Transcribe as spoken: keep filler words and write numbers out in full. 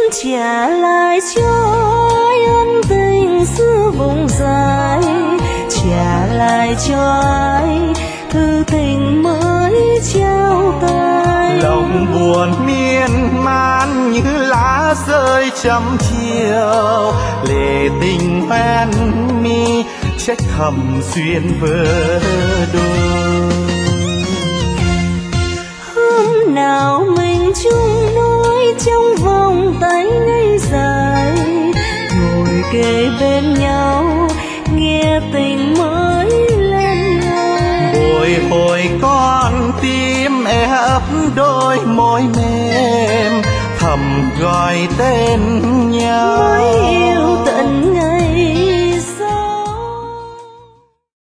trả lại cho ai ân tình xưa vùng dài, trả lại cho ai thư tình mới trao tay. Lòng buồn miên man như lá rơi trăm chiều, lệ tình hoen mi trách thầm duyên vỡ đôi. Hôm nào mình chung đôi trong vòng tay ngây dài, ngồi kề bên nhau nghe tình mới lần ngày. Bồi hồi con tim e ấp đôi môi mềm, thầm gọi tên nhau. Mới